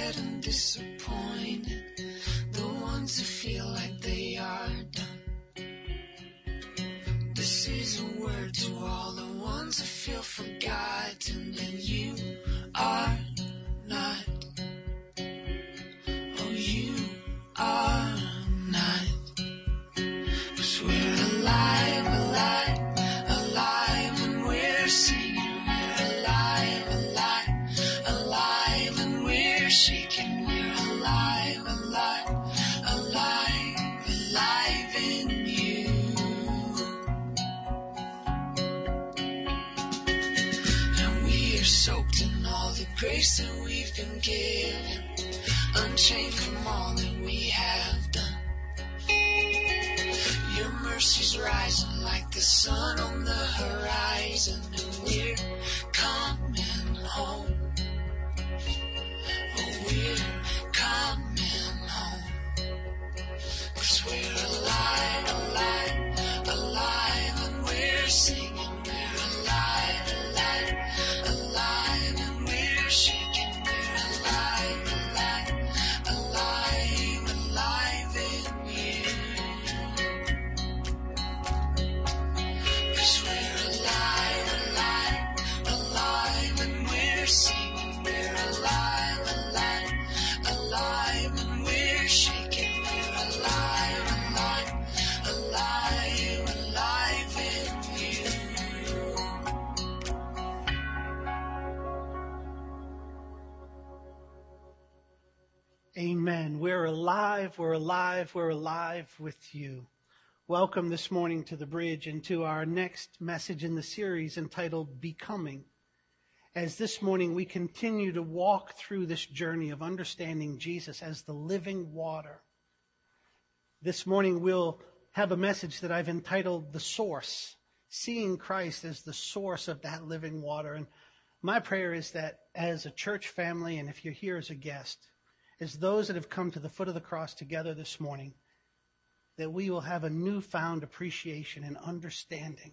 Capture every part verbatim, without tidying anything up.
upset and disappointed, the ones who feel like they are done. This is a word to all the ones who feel forgotten, and you are not. Oh, you are not. 'Cause we're alive, alive, alive, and we're singing. We're alive, alive, alive, and we're shaking. We're alive, alive, alive, alive in you. And we are soaked in all the grace that we've been given, unchained from all that we have done. Your mercy's rising like the sun on the horizon, and we're coming home. Oh, we're coming home. 'Cause we're alive, alive, alive, and we're singing. We're alive, alive, alive, and we're shaking. We're alive, alive, alive, alive in you. 'Cause we're alive, alive, alive, and we're singing. We're alive, alive, alive, and we're shaking. We're alive, alive, alive, alive in you. Amen. We're alive, we're alive, we're alive with you. Welcome this morning to the bridge and to our next message in the series entitled Becoming. As this morning we continue to walk through this journey of understanding Jesus as the living water. This morning we'll have a message that I've entitled The Source, seeing Christ as the source of that living water. And my prayer is that as a church family, and if you're here as a guest, as those that have come to the foot of the cross together this morning, that we will have a newfound appreciation and understanding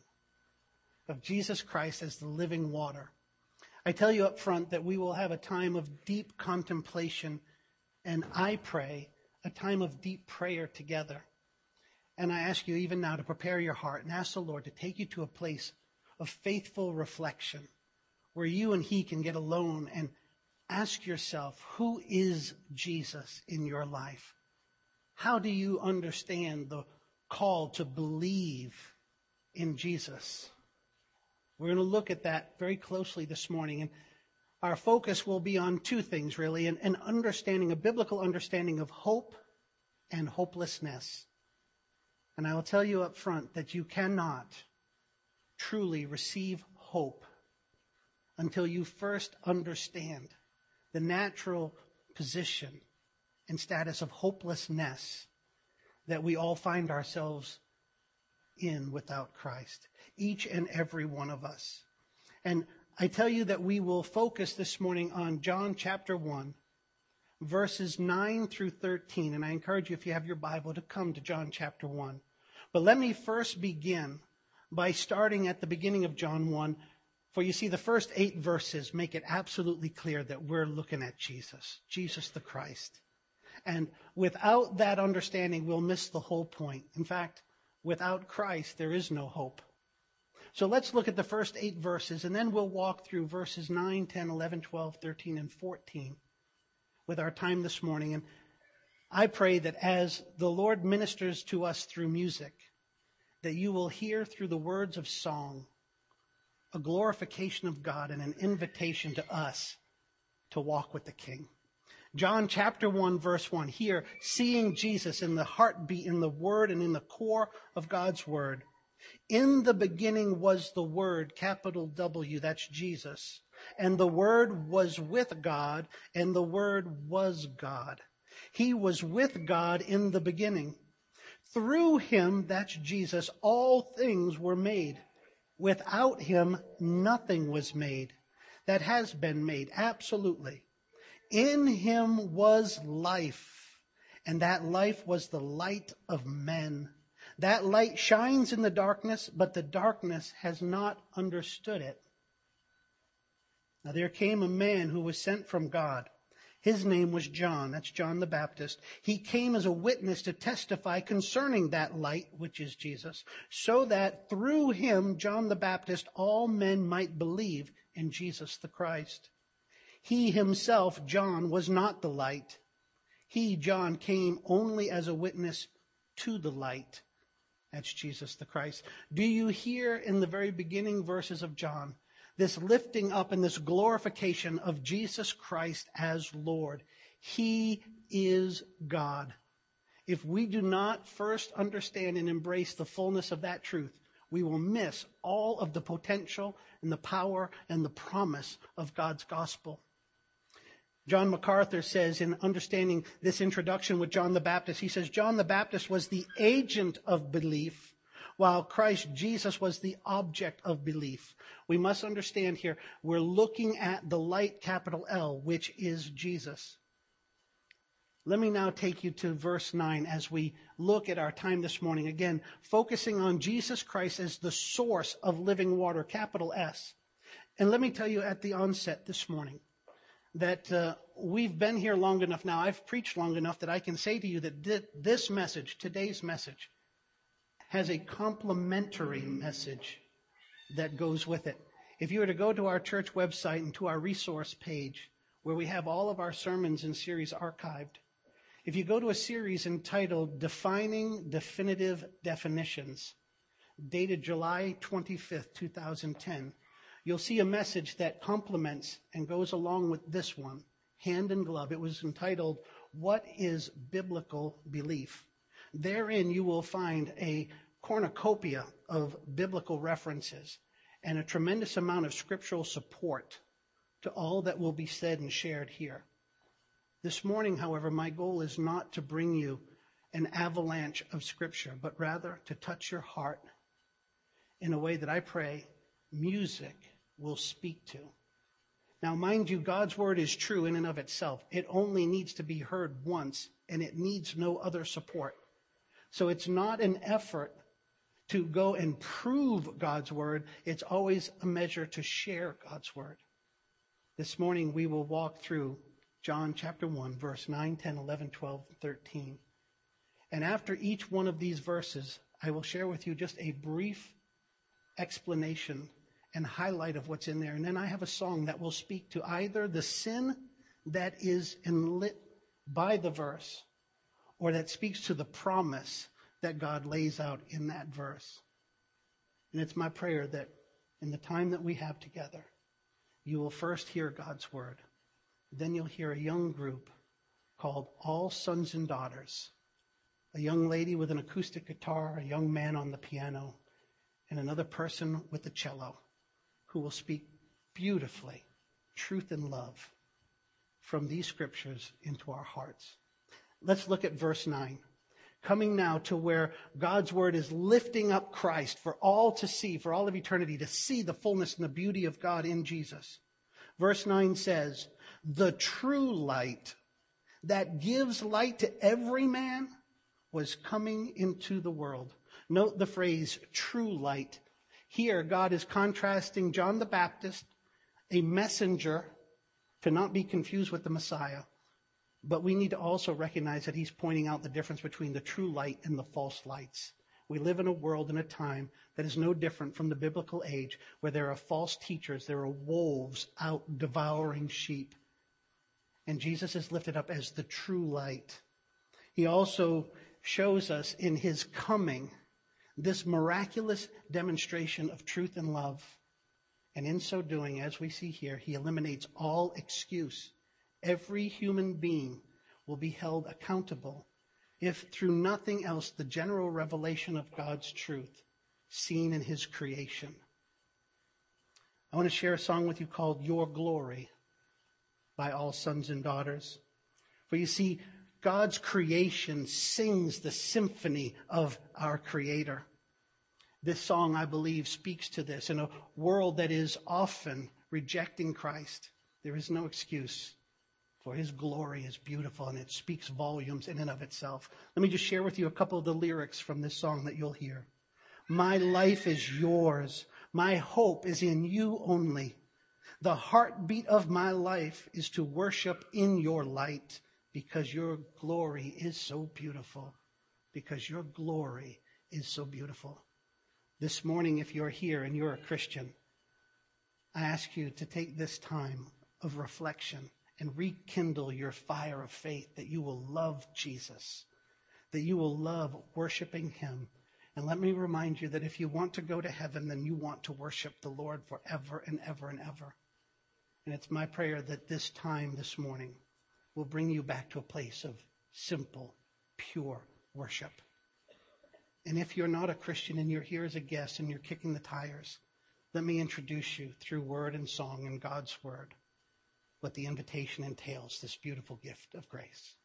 of Jesus Christ as the living water. I tell you up front that we will have a time of deep contemplation, and I pray a time of deep prayer together. And I ask you even now to prepare your heart and ask the Lord to take you to a place of faithful reflection where you and He can get alone and ask yourself, who is Jesus in your life? How do you understand the call to believe in Jesus? We're going to look at that very closely this morning. And our focus will be on two things, really. An, an understanding, a biblical understanding of hope and hopelessness. And I will tell you up front that you cannot truly receive hope until you first understand the natural position and status of hopelessness that we all find ourselves in without Christ. Each and every one of us. And I tell you that we will focus this morning on John chapter one, verses nine through thirteen. And I encourage you, if you have your Bible, to come to John chapter one. But let me first begin by starting at the beginning of John one. For you see, the first eight verses make it absolutely clear that we're looking at Jesus, Jesus the Christ. And without that understanding, we'll miss the whole point. In fact, without Christ, there is no hope. So let's look at the first eight verses, and then we'll walk through verses nine, ten, eleven, twelve, thirteen, and fourteen with our time this morning. And I pray that as the Lord ministers to us through music, that you will hear through the words of song a glorification of God and an invitation to us to walk with the King. John chapter one, verse one. Here, seeing Jesus in the heartbeat, in the Word, and in the core of God's Word. In the beginning was the Word, capital W, that's Jesus. And the Word was with God, and the Word was God. He was with God in the beginning. Through Him, that's Jesus, all things were made. Without Him, nothing was made that has been made. Absolutely. In Him was life, and that life was the light of men. That light shines in the darkness, but the darkness has not understood it. Now there came a man who was sent from God. His name was John. That's John the Baptist. He came as a witness to testify concerning that light, which is Jesus, so that through him, John the Baptist, all men might believe in Jesus the Christ. He himself, John, was not the light. He, John, came only as a witness to the light. That's Jesus the Christ. Do you hear in the very beginning verses of John this lifting up and this glorification of Jesus Christ as Lord? He is God. If we do not first understand and embrace the fullness of that truth, we will miss all of the potential and the power and the promise of God's gospel. John MacArthur says in understanding this introduction with John the Baptist, he says, John the Baptist was the agent of belief, while Christ Jesus was the object of belief. We must understand here, we're looking at the light, capital L, which is Jesus. Let me now take you to verse nine as we look at our time this morning. Again, focusing on Jesus Christ as the source of living water, capital S. And let me tell you at the onset this morning, that uh, we've been here long enough now. I've preached long enough that I can say to you that th- this message, today's message, has a complementary message that goes with it. If you were to go to our church website and to our resource page, where we have all of our sermons and series archived, if you go to a series entitled Defining Definitive Definitions, dated July twenty-fifth, twenty ten, you'll see a message that complements and goes along with this one, hand in glove. It was entitled, What is Biblical Belief? Therein you will find a cornucopia of biblical references and a tremendous amount of scriptural support to all that will be said and shared here. This morning, however, my goal is not to bring you an avalanche of scripture, but rather to touch your heart in a way that I pray music will speak to. Now, mind you, God's word is true in and of itself. It only needs to be heard once, and it needs no other support. So it's not an effort to go and prove God's word. It's always a measure to share God's word. This morning, we will walk through John chapter one, verse nine, ten, eleven, twelve, and thirteen. And after each one of these verses, I will share with you just a brief explanation and highlight of what's in there. And then I have a song that will speak to either the sin that is enlit by the verse, or that speaks to the promise that God lays out in that verse. And it's my prayer that in the time that we have together, you will first hear God's word. Then you'll hear a young group called All Sons and Daughters. A young lady with an acoustic guitar, a young man on the piano, and another person with the cello who will speak beautifully truth and love from these scriptures into our hearts. Let's look at verse nine. Coming now to where God's word is lifting up Christ for all to see, for all of eternity, to see the fullness and the beauty of God in Jesus. Verse nine says, the true light that gives light to every man was coming into the world. Note the phrase true light. Here, God is contrasting John the Baptist, a messenger, to not be confused with the Messiah. But we need to also recognize that he's pointing out the difference between the true light and the false lights. We live in a world and a time that is no different from the biblical age, where there are false teachers, there are wolves out devouring sheep. And Jesus is lifted up as the true light. He also shows us in his coming this miraculous demonstration of truth and love. And in so doing, as we see here, he eliminates all excuse. Every human being will be held accountable if through nothing else the general revelation of God's truth seen in his creation. I want to share a song with you called Your Glory by All Sons and Daughters. For you see, God's creation sings the symphony of our Creator. This song, I believe, speaks to this. In a world that is often rejecting Christ, there is no excuse, for his glory is beautiful and it speaks volumes in and of itself. Let me just share with you a couple of the lyrics from this song that you'll hear. My life is yours. My hope is in you only. The heartbeat of my life is to worship in your light because your glory is so beautiful. Because your glory is so beautiful. This morning, if you're here and you're a Christian, I ask you to take this time of reflection and rekindle your fire of faith, that you will love Jesus, that you will love worshiping him. And let me remind you that if you want to go to heaven, then you want to worship the Lord forever and ever and ever. And it's my prayer that this time this morning will bring you back to a place of simple, pure worship. And if you're not a Christian and you're here as a guest and you're kicking the tires, let me introduce you through word and song and God's word what the invitation entails, this beautiful gift of grace.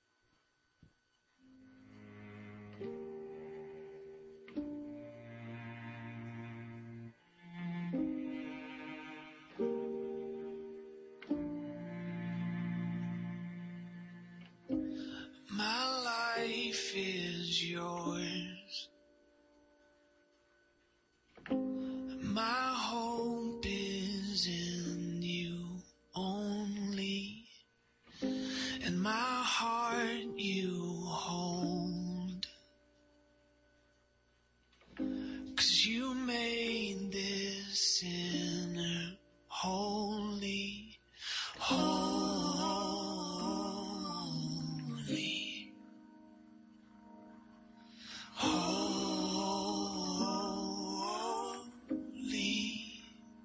My life is yours. My hope is in you only, and my heart you hold, 'cause you made this sinner holy, holy, holy.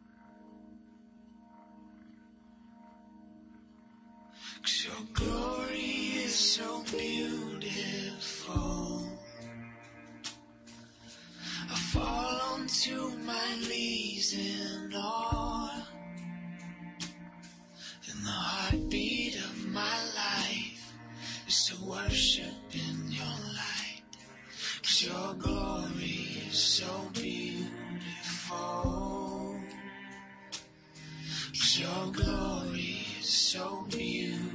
'Cause your glory is so beautiful. I fall onto my knees in awe, and the heartbeat of my life is to worship in your light. 'Cause your glory is so beautiful. 'Cause your glory is so beautiful.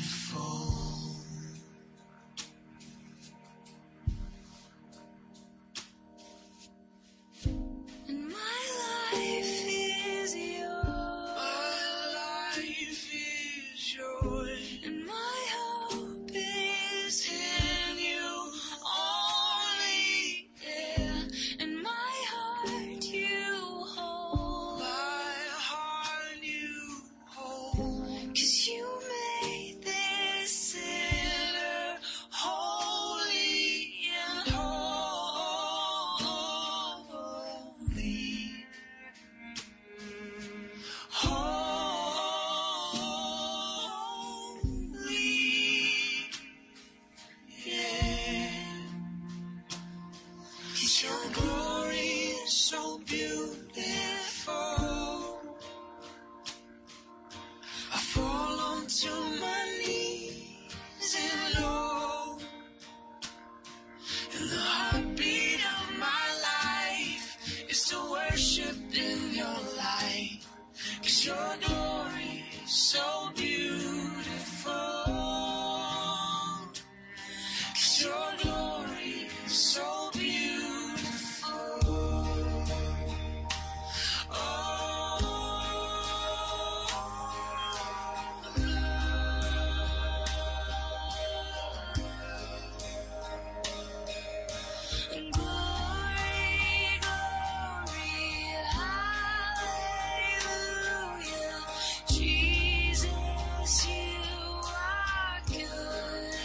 And my life is yours. My life is yours. And my hope is in you only. Yeah. And my heart you hold. My heart you hold. 'Cause you made this sinner holy and holy. Holy. Yeah. 'Cause your glory is so beautiful. I fall onto my knees and low, and the heartbeat of my life is to worship in your light. 'Cause your glory is so beautiful. 'Cause your glory is so beautiful. And glory, glory, hallelujah. Jesus, you are good.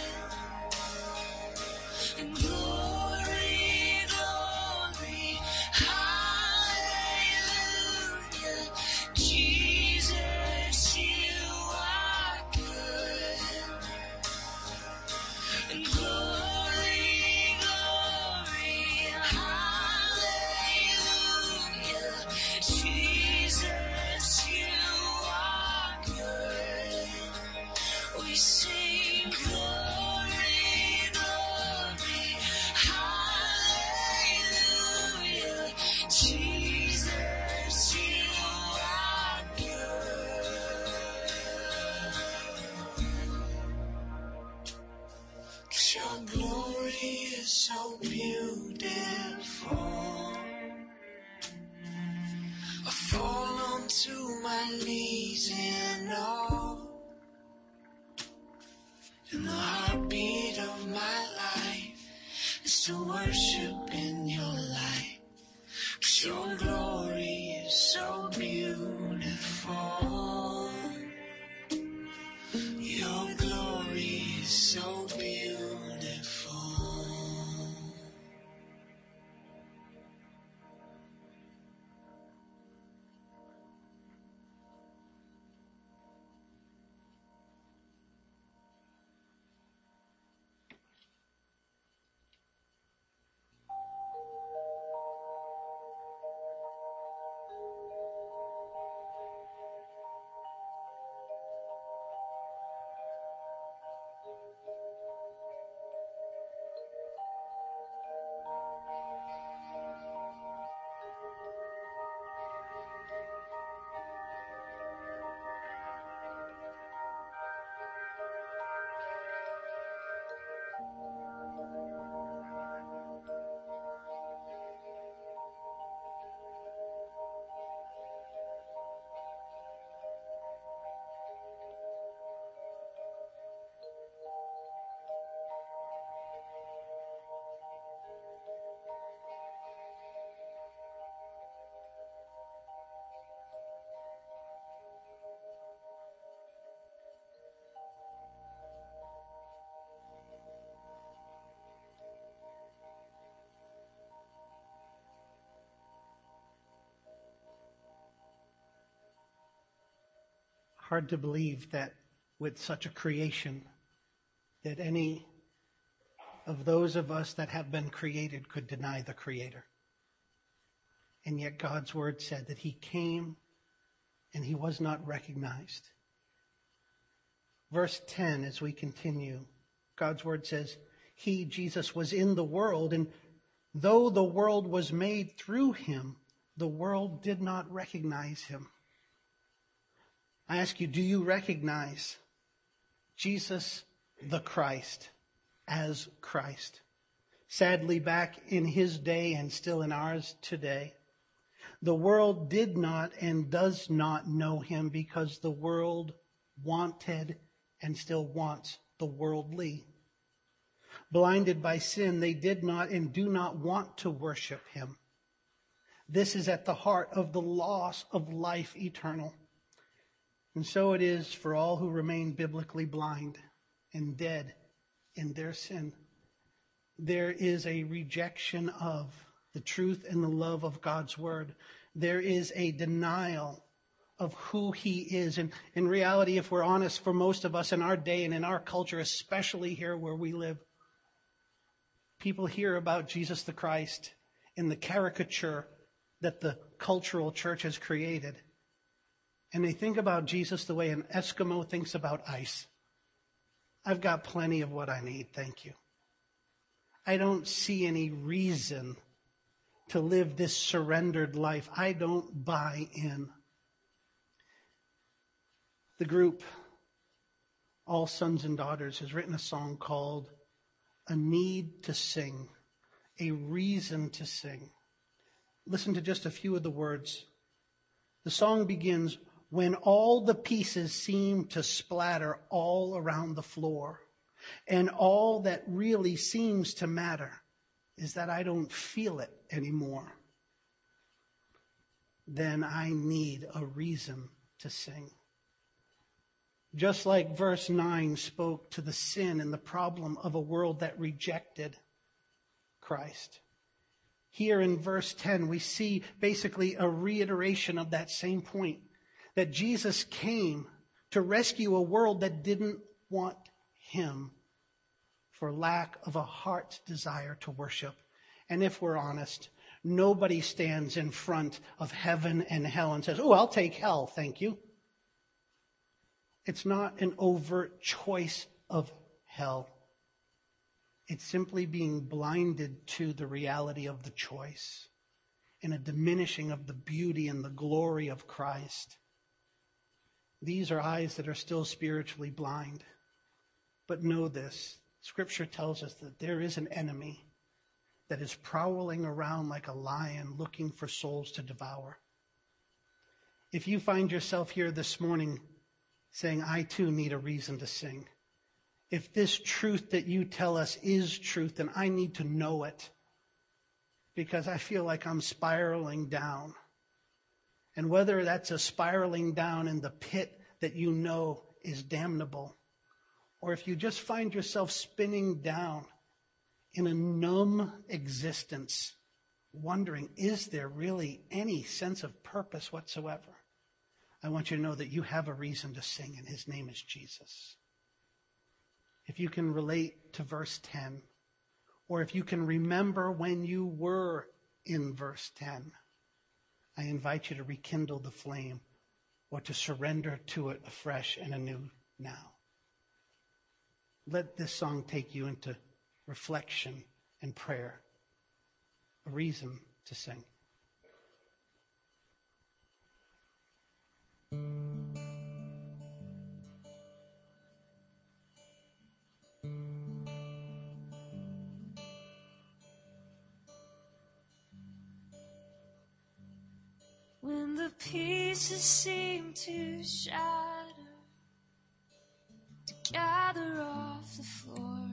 And glory, glory, hallelujah. Jesus, you are good. And glory, glory, hallelujah. Jesus, you are good. We sing glory, glory, hallelujah. Jesus, you are good. 'Cause your glory is so beautiful. I fall onto my my knees in awe. And the heartbeat of my life is to worship in your light. 'Cause your glory is so beautiful. Your glory is so beautiful. Hard to believe that with such a creation, that any of those of us that have been created could deny the Creator. And yet God's word said that he came and he was not recognized. Verse ten, as we continue, God's word says, he, Jesus, was in the world, and though the world was made through him, the world did not recognize him. I ask you, do you recognize Jesus the Christ as Christ? Sadly, back in his day and still in ours today, the world did not and does not know him because the world wanted and still wants the worldly. Blinded by sin, they did not and do not want to worship him. This is at the heart of the loss of life eternal. And so it is for all who remain biblically blind and dead in their sin. There is a rejection of the truth and the love of God's word. There is a denial of who he is. And in reality, if we're honest, for most of us in our day and in our culture, especially here where we live, people hear about Jesus the Christ in the caricature that the cultural church has created. And they think about Jesus the way an Eskimo thinks about ice. I've got plenty of what I need, thank you. I don't see any reason to live this surrendered life. I don't buy in. The group, All Sons and Daughters, has written a song called A Need to Sing, a reason to sing. Listen to just a few of the words. The song begins, when all the pieces seem to splatter all around the floor, and all that really seems to matter is that I don't feel it anymore, then I need a reason to sing. Just like verse nine spoke to the sin and the problem of a world that rejected Christ. Here in verse ten, we see basically a reiteration of that same point, that Jesus came to rescue a world that didn't want him for lack of a heart's desire to worship. And if we're honest, nobody stands in front of heaven and hell and says, oh, I'll take hell, thank you. It's not an overt choice of hell. It's simply being blinded to the reality of the choice and a diminishing of the beauty and the glory of Christ. These are eyes that are still spiritually blind. But know this, Scripture tells us that there is an enemy that is prowling around like a lion looking for souls to devour. If you find yourself here this morning saying, I too need a reason to sing. If this truth that you tell us is truth, then I need to know it because I feel like I'm spiraling down. And whether that's a spiraling down in the pit that you know is damnable, or if you just find yourself spinning down in a numb existence, wondering, is there really any sense of purpose whatsoever? I want you to know that you have a reason to sing, and his name is Jesus. If you can relate to verse ten, or if you can remember when you were in verse ten, I invite you to rekindle the flame or to surrender to it afresh and anew now. Let this song take you into reflection and prayer, a reason to sing. When the pieces seem to shatter, to gather off the floor,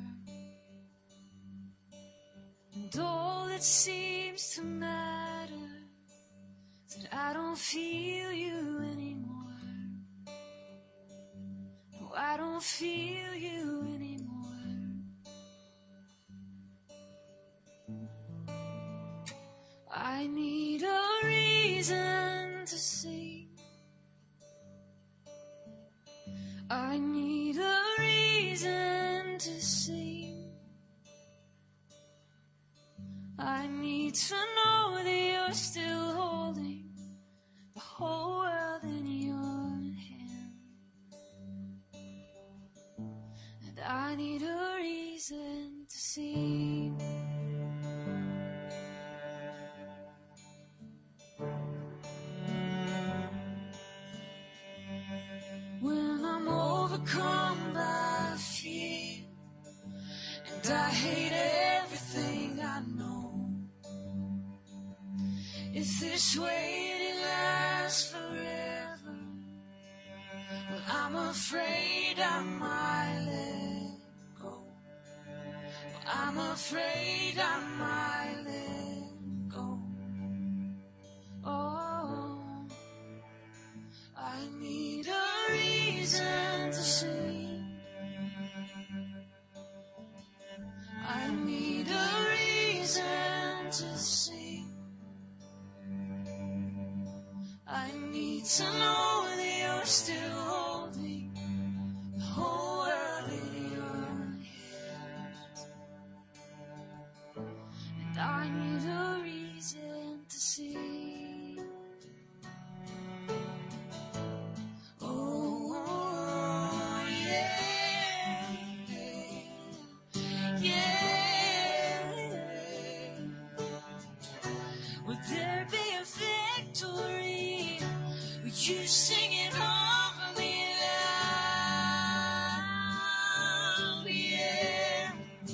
and all that seems to matter is that I don't feel you anymore. No, I don't feel you anymore. I need a reason to sing. I need a reason to sing. I need to know that you're still holding the whole world in your hand. And I need a reason to sing. When I'm overcome by fear and I hate everything I know, if this waiting lasts forever, well, I'm afraid I might let go. Well, I'm afraid I might let go. Oh, I need a reason to sing. I need a reason to sing. I need to know that you're still holding the whole world in your hands. And I need a reason to sing. Oh, yeah, yeah. Would there be a victory? Would you sing it over me loud? Yeah.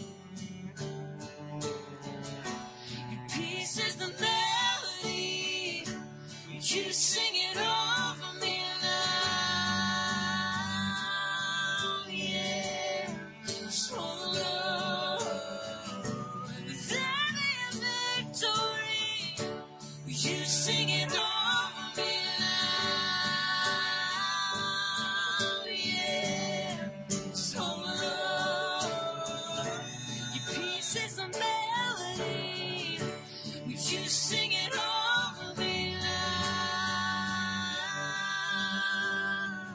Your peace is the melody. Would you sing it over me loud? Yeah. So Lord, would there be a victory? Would you sing it over me loud? Yeah. So Lord, your peace is a melody. Would you sing it over me loud?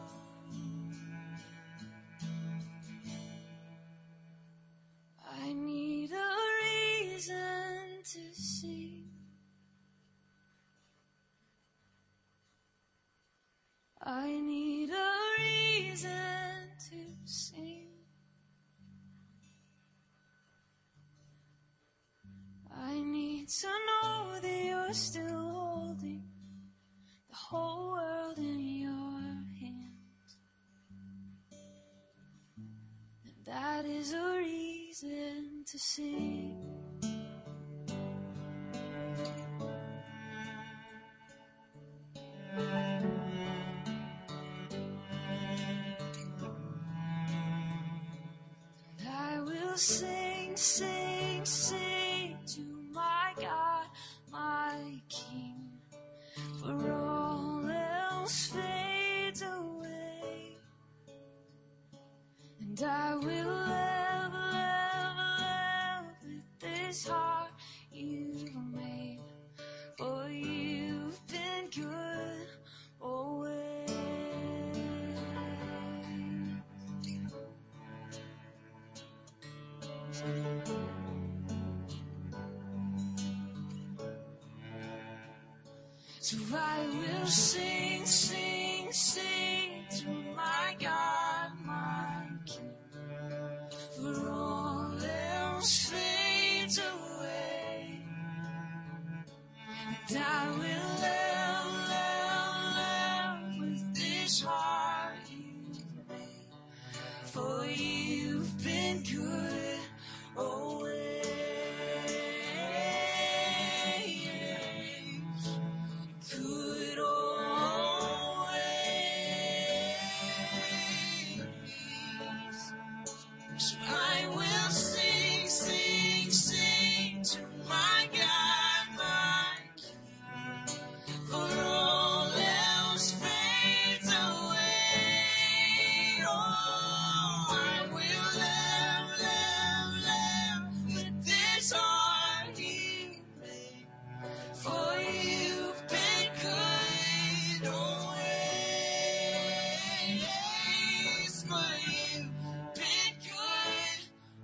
I need a reason to sing. I need a reason to sing. I need to know that you're still holding the whole world in your hands. And that is a reason to sing. sing, sing, sing to my God, my King, for all else fades away, and I will love, love, love with this heart you've made, for you've been good always. So I will sing, sing, sing to my God, my King, for all else fades away, and I will love, love, love with this heart you've made, for you've been good always. Good always. So I will sing, sing, sing to my God, my King, for all else fades away. Oh, I will love, love, love with this heart you made, for you've been good always, for you've been good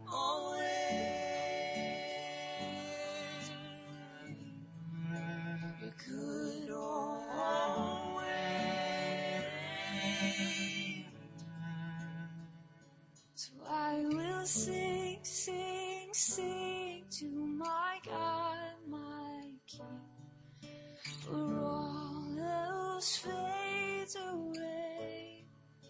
always. You're good always. So I will sing, sing, sing to my God, my King, for all else fades away,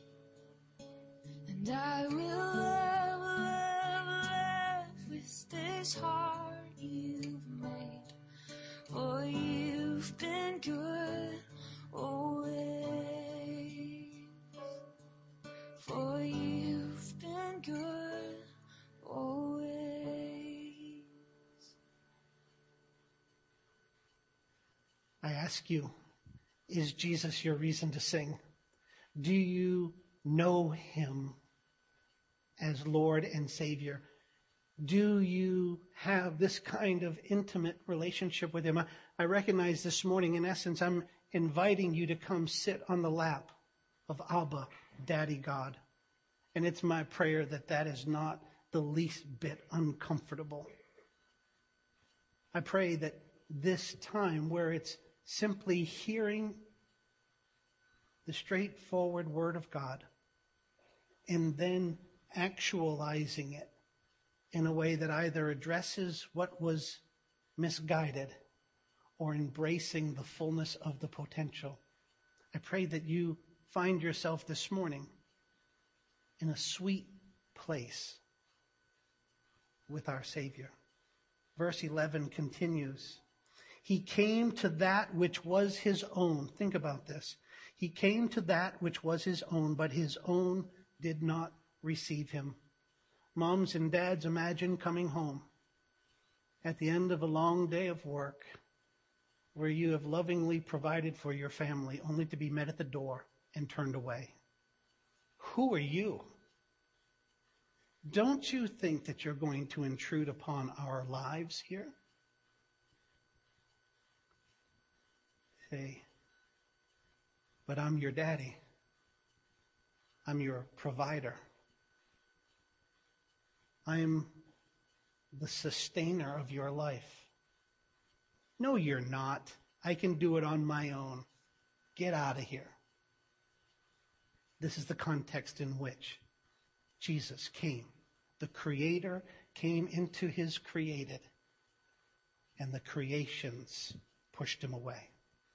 and I will love, love, love with this heart you've made, for you've been good always, for you've been good always. I ask you, is Jesus your reason to sing? Do you know him as Lord and Savior? Do you have this kind of intimate relationship with him? I, I recognize this morning, in essence, I'm inviting you to come sit on the lap of Abba, Daddy God. And it's my prayer that that is not the least bit uncomfortable. I pray that this time where it's simply hearing the straightforward word of God and then actualizing it in a way that either addresses what was misguided or embracing the fullness of the potential. I pray that you find yourself this morning in a sweet place with our Savior. Verse eleven continues. He came to that which was his own. Think about this. He came to that which was his own, but his own did not receive him. Moms and dads, imagine coming home at the end of a long day of work where you have lovingly provided for your family only to be met at the door and turned away. Who are you? Don't you think that you're going to intrude upon our lives here? Say, but I'm your daddy. I'm your provider. I'm the sustainer of your life. No, you're not. I can do it on my own. Get out of here. This is the context in which Jesus came. The Creator came into his created, and the creations pushed him away.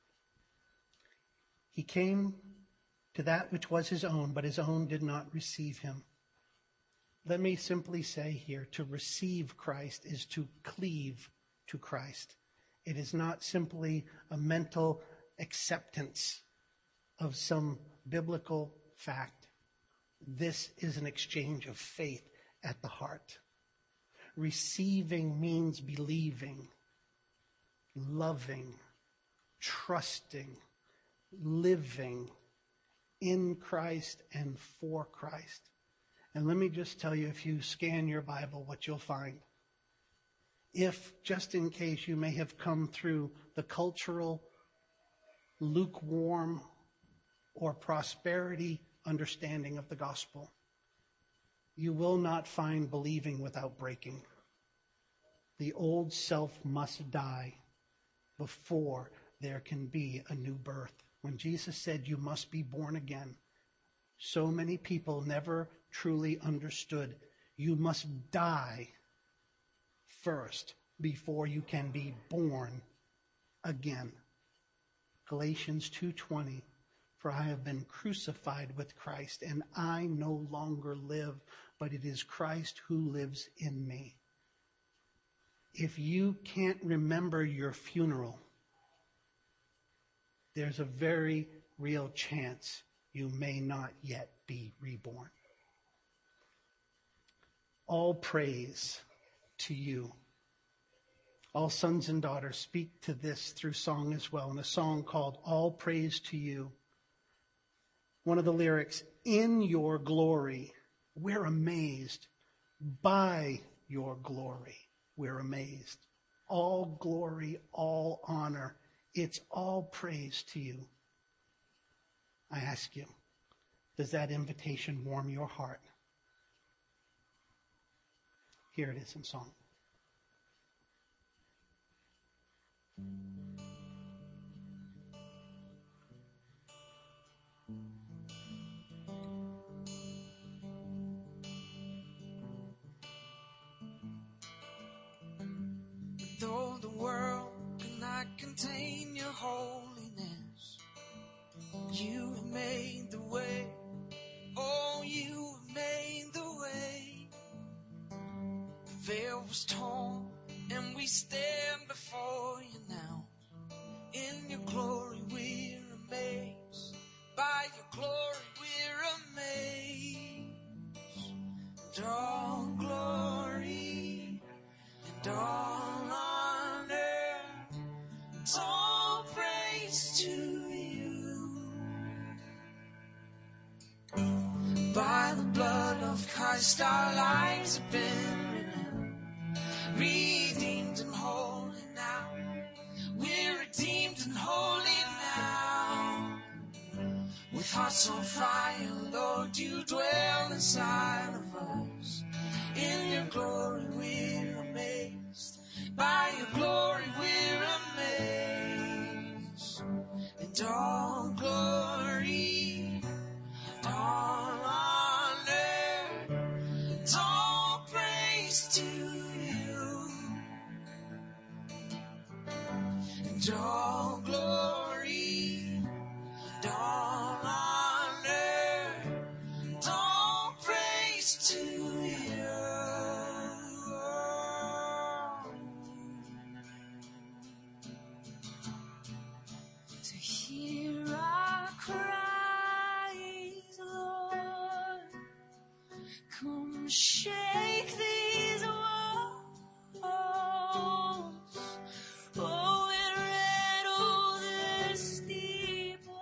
He came to that which was his own, but his own did not receive him. Let me simply say here, to receive Christ is to cleave to Christ. It is not simply a mental acceptance of some biblical fact. This is an exchange of faith at the heart. Receiving means believing, loving, trusting, living in Christ and for Christ. And let me just tell you, if you scan your Bible, what you'll find. If, just in case you may have come through the cultural, lukewarm, or prosperity understanding of the gospel, you will not find believing without breaking. The old self must die before there can be a new birth. When Jesus said you must be born again, so many people never truly understood you must die first before you can be born again. Galatians two twenty, for I have been crucified with Christ, and I no longer live, but it is Christ who lives in me. If you can't remember your funeral, there's a very real chance you may not yet be reborn. All praise to you. All sons and daughters speak to this through song as well, in a song called All Praise to You. One of the lyrics, in your glory, we're amazed. By your glory, we're amazed. All glory, all honor, it's all praise to you. I ask you, does that invitation warm your heart? Here it is in song. Though the world cannot contain your holiness, you have made the way. Oh, you have made the way. The veil was torn and we stand before you now. In your glory we're amazed. By your glory we're amazed. And all glory and all honor and all praise to you. By the blood of Christ our lives have been renewed, redeemed and holy now. We're redeemed and holy now. With hearts on fire, Lord, you dwell inside of us. In your glory we're amazed. By your glory we're amazed. And all glory, all honor, and all praise to you. And all glory, and all honor, and all praise to you. To hear our cries, Lord, come shake these walls. Oh, and rattle the steeples.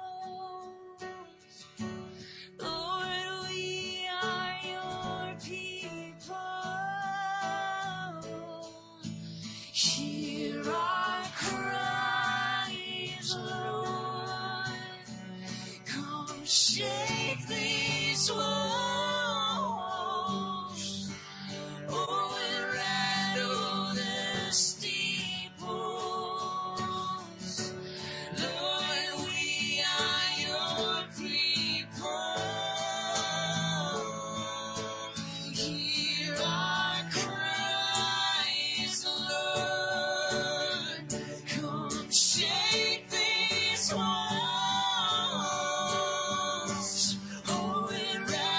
Lord, we are your people. Hear our cries, Lord. Come shake these walls. Oh, and rattle the steeples. Lord, we are your people. Hear our cries, Lord. Come shake these walls. Oh, and rattle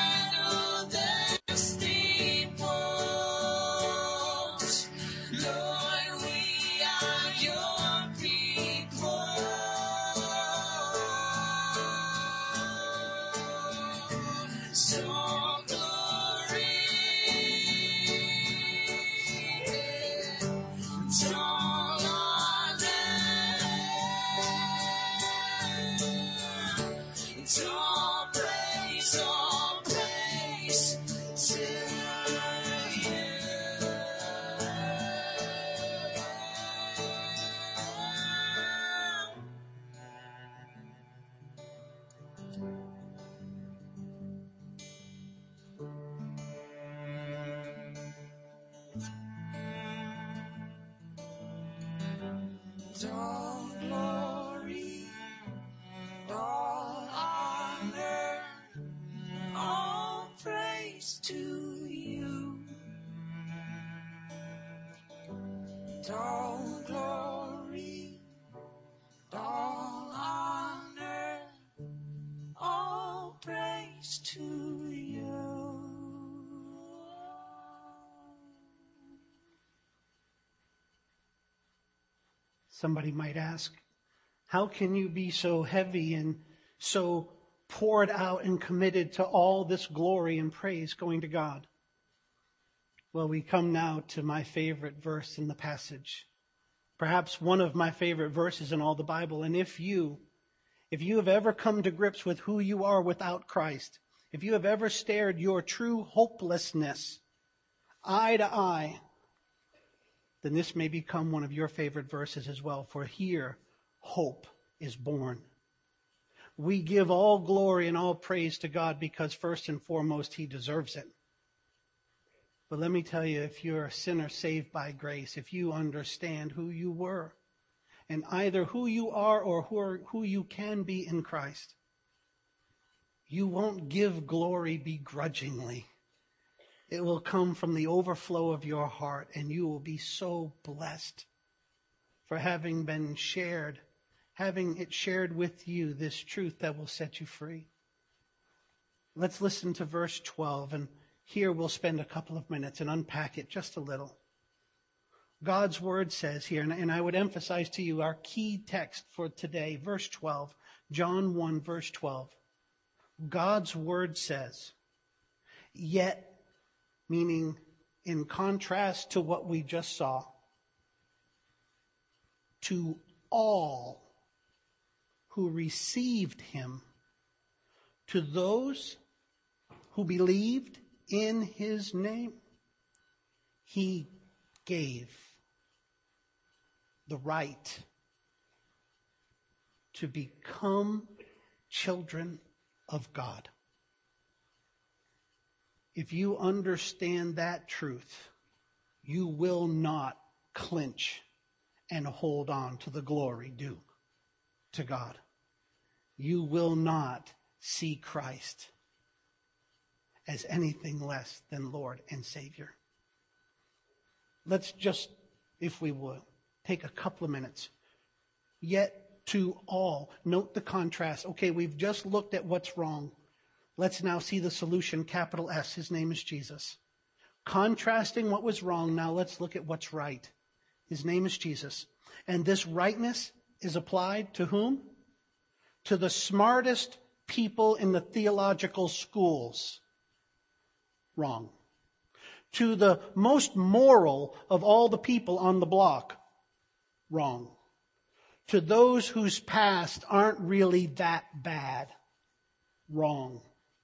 all glory, all honor, all praise to you. All glory, all honor, all praise to you. Somebody might ask, how can you be so heavy and so poured out and committed to all this glory and praise going to God? Well, we come now to my favorite verse in the passage. Perhaps one of my favorite verses in all the Bible. And if you, if you have ever come to grips with who you are without Christ, if you have ever stared your true hopelessness eye to eye, then this may become one of your favorite verses as well. For here, hope is born. We give all glory and all praise to God because first and foremost, He deserves it. But let me tell you, if you're a sinner saved by grace, if you understand who you were, and either who you are or who, are, who you can be in Christ, you won't give glory begrudgingly. It will come from the overflow of your heart, and you will be so blessed for having been shared, having it shared with you, this truth that will set you free. Let's listen to verse twelve, and here we'll spend a couple of minutes and unpack it just a little. God's word says here, and I would emphasize to you our key text for today, verse twelve, John one, verse twelve. God's word says, yet, meaning in contrast to what we just saw, to all who received him, to those who believed in his name, he gave the right to become children of God. If you understand that truth, you will not clinch and hold on to the glory due to God. You will not see Christ as anything less than Lord and Savior. Let's just, if we would, take a couple of minutes. Yet to all, note the contrast. Okay, we've just looked at what's wrong. Let's now see the solution, capital S. His name is Jesus. Contrasting what was wrong, now let's look at what's right. His name is Jesus. And this rightness is applied to whom? To the smartest people in the theological schools. Wrong. To the most moral of all the people on the block. Wrong. To those whose past aren't really that bad. Wrong.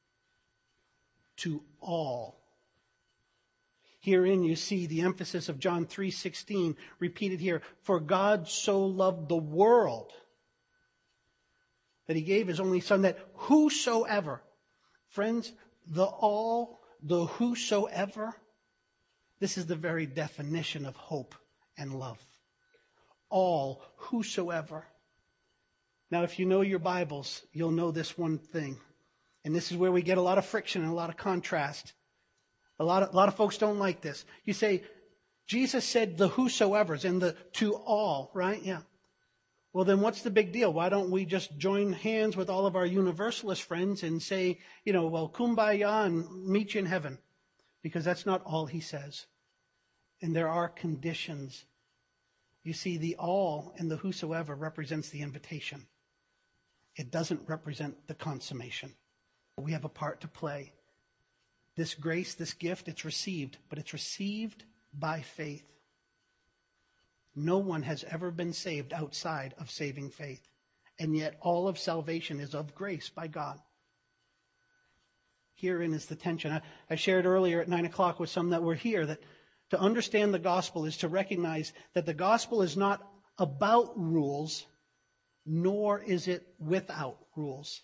To all. Herein you see the emphasis of John three sixteen repeated here. For God so loved the world that he gave his only son, that whosoever, friends, the all, the whosoever, this is the very definition of hope and love. All, whosoever. Now, if you know your Bibles, you'll know this one thing. And this is where we get a lot of friction and a lot of contrast. A lot of, a lot of folks don't like this. You say, Jesus said the whosoevers and the to all, right? Yeah. Well, then what's the big deal? Why don't we just join hands with all of our universalist friends and say, you know, well, kumbaya and meet you in heaven? Because that's not all he says. And there are conditions. You see, the all and the whosoever represents the invitation. It doesn't represent the consummation. We have a part to play. This grace, this gift, it's received, but it's received by faith. No one has ever been saved outside of saving faith. And yet all of salvation is of grace by God. Herein is the tension. I, I shared earlier at nine o'clock with some that were here that to understand the gospel is to recognize that the gospel is not about rules, nor is it without rules.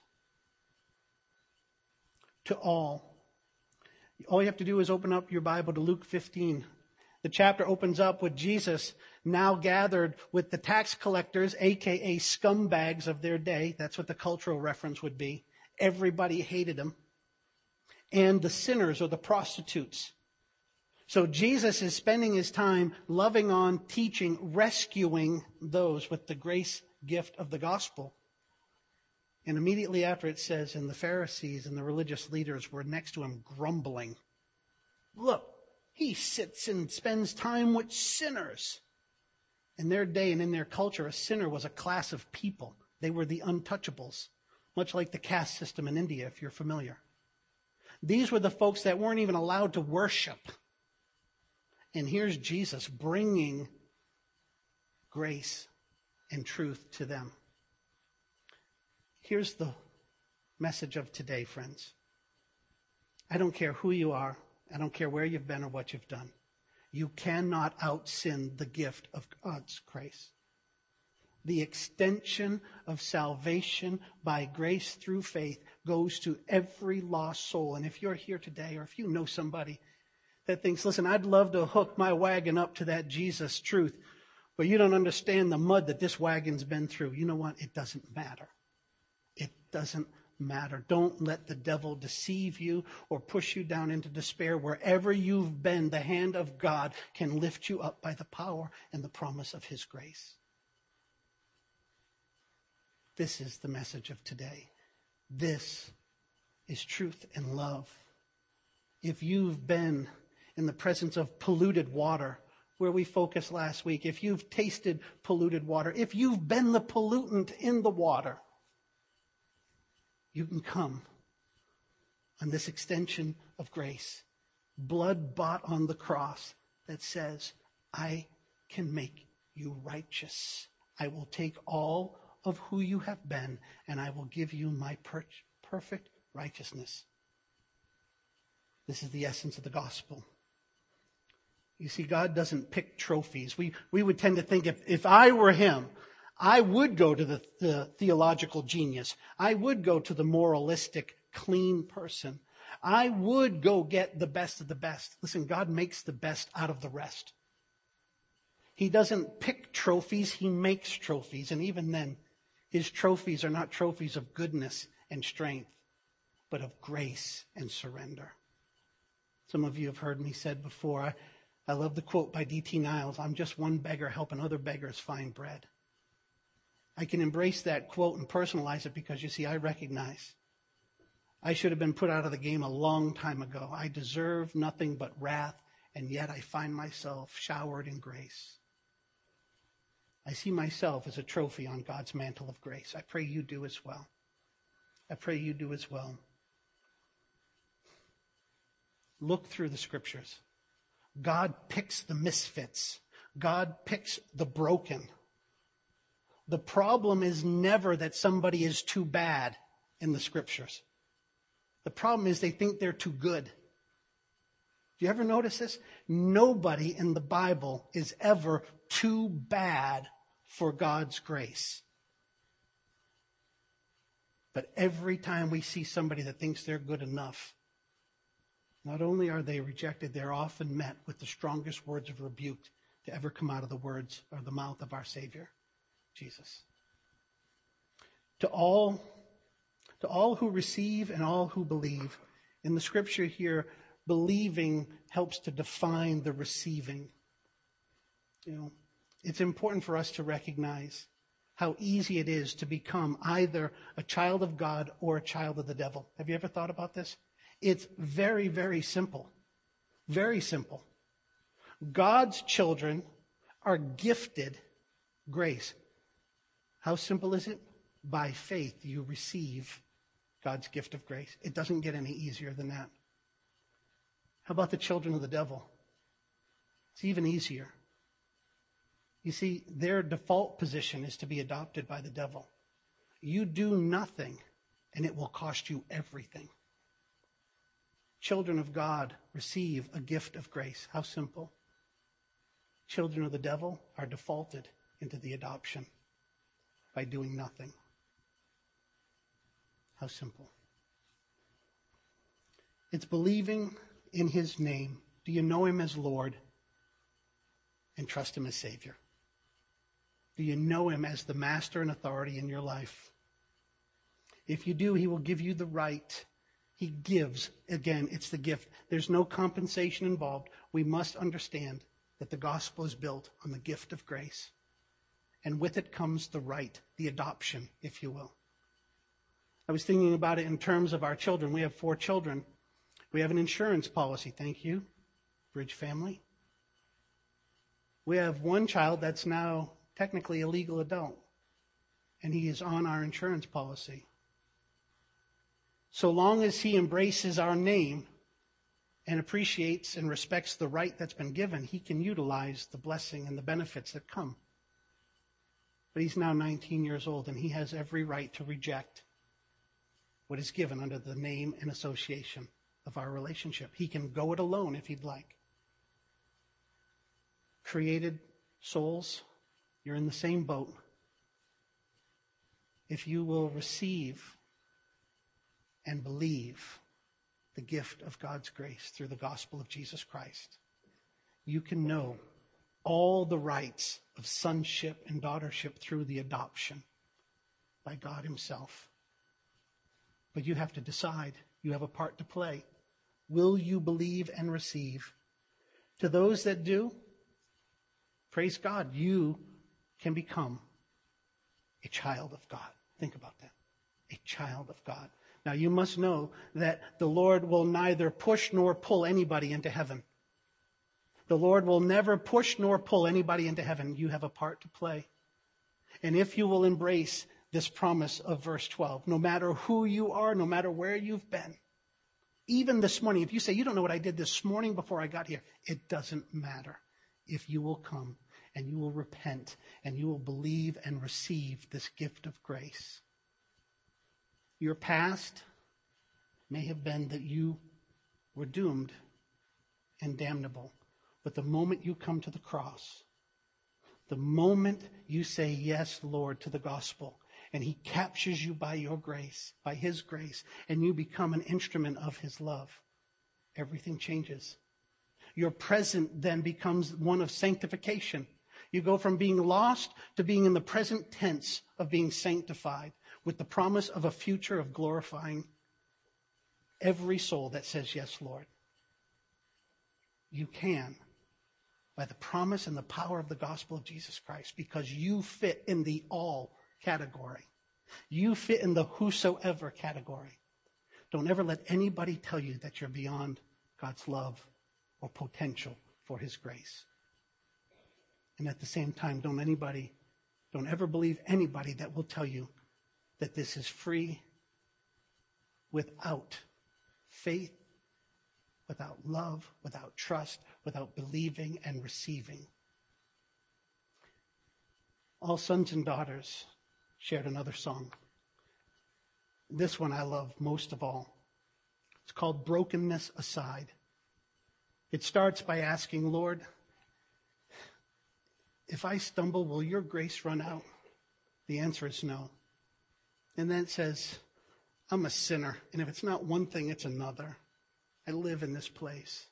To all. All you have to do is open up your Bible to Luke fifteen. The chapter opens up with Jesus now gathered with the tax collectors, aka scumbags of their day. That's what the cultural reference would be. Everybody hated him. And the sinners or the prostitutes. So Jesus is spending his time loving on, teaching, rescuing those with the grace gift of the gospel. And immediately after it says, and the Pharisees and the religious leaders were next to him grumbling. Look, he sits and spends time with sinners. In their day and in their culture, a sinner was a class of people. They were the untouchables, much like the caste system in India, if you're familiar. These were the folks that weren't even allowed to worship. And here's Jesus bringing grace and truth to them. Here's the message of today, friends. I don't care who you are. I don't care where you've been or what you've done. You cannot out-sin the gift of God's grace. The extension of salvation by grace through faith goes to every lost soul. And if you're here today, or if you know somebody that thinks, listen, I'd love to hook my wagon up to that Jesus truth, but you don't understand the mud that this wagon's been through. You know what? It doesn't matter. It doesn't matter. Don't let the devil deceive you or push you down into despair. Wherever you've been, the hand of God can lift you up by the power and the promise of his grace. This is the message of today. This is truth and love. If you've been in the presence of polluted water, where we focused last week, if you've tasted polluted water, if you've been the pollutant in the water, you can come on this extension of grace, blood bought on the cross, that says, I can make you righteous. I will take all of who you have been, and I will give you my per- perfect righteousness. This is the essence of the gospel. You see, God doesn't pick trophies. We we would tend to think if, if I were him, I would go to the, the theological genius. I would go to the moralistic, clean person. I would go get the best of the best. Listen, God makes the best out of the rest. He doesn't pick trophies, he makes trophies. And even then, his trophies are not trophies of goodness and strength, but of grace and surrender. Some of you have heard me said before, I, I love the quote by D T Niles, I'm just one beggar helping other beggars find bread. I can embrace that quote and personalize it because, you see, I recognize I should have been put out of the game a long time ago. I deserve nothing but wrath, and yet I find myself showered in grace. I see myself as a trophy on God's mantle of grace. I pray you do as well. I pray you do as well. Look through the scriptures. God picks the misfits. God picks the broken. The problem is never that somebody is too bad in the scriptures. The problem is they think they're too good. Do you ever notice this? Nobody in the Bible is ever too bad for God's grace. But every time we see somebody that thinks they're good enough, not only are they rejected, they're often met with the strongest words of rebuke to ever come out of the words or the mouth of our Savior, Jesus. To all, to all who receive and all who believe, in the scripture here, believing helps to define the receiving. You know, it's important for us to recognize how easy it is to become either a child of God or a child of the devil. Have you ever thought about this? It's very, very simple. Very simple. God's children are gifted grace. How simple is it? By faith, you receive God's gift of grace. It doesn't get any easier than that. How about the children of the devil? It's even easier. You see, their default position is to be adopted by the devil. You do nothing, and it will cost you everything. Children of God receive a gift of grace. How simple. Children of the devil are defaulted into the adoption by doing nothing. How simple. It's believing in his name. Do you know him as Lord? And trust him as Savior. Do you know him as the master and authority in your life? If you do, he will give you the right. He gives. Again, it's the gift. There's no compensation involved. We must understand that the gospel is built on the gift of grace. And with it comes the right, the adoption, if you will. I was thinking about it in terms of our children. We have four children. We have an insurance policy. Thank you, Bridge family. We have one child that's now technically a legal adult, and he is on our insurance policy. So long as he embraces our name and appreciates and respects the right that's been given, he can utilize the blessing and the benefits that come. But he's now nineteen years old, and he has every right to reject what is given under the name and association of our relationship. He can go it alone if he'd like. Created souls, you're in the same boat. If you will receive and believe the gift of God's grace through the gospel of Jesus Christ, you can know all the rights of sonship and daughtership through the adoption by God himself. But you have to decide. You have a part to play. Will you believe and receive? To those that do, praise God, you can become a child of God. Think about that. A child of God. Now you must know that the Lord will neither push nor pull anybody into heaven. The Lord will never push nor pull anybody into heaven. You have a part to play. And if you will embrace this promise of verse twelve, no matter who you are, no matter where you've been, even this morning, if you say, you don't know what I did this morning before I got here, it doesn't matter. If you will come and you will repent and you will believe and receive this gift of grace. Your past may have been that you were doomed and damnable. But the moment you come to the cross, the moment you say, yes, Lord, to the gospel, and he captures you by your grace, by his grace, and you become an instrument of his love, everything changes. Your present then becomes one of sanctification. You go from being lost to being in the present tense of being sanctified, with the promise of a future of glorifying every soul that says, yes, Lord. You can, by the promise and the power of the gospel of Jesus Christ, because you fit in the all category. You fit in the whosoever category. Don't ever let anybody tell you that you're beyond God's love or potential for his grace. And at the same time, don't anybody, don't ever believe anybody that will tell you that this is free without faith, without love, without trust, without believing and receiving. All sons and daughters shared another song. This one I love most of all. It's called Brokenness Aside. It starts by asking, Lord, if I stumble, will your grace run out? The answer is no. And then it says, I'm a sinner, and if it's not one thing, it's another. I live in this place.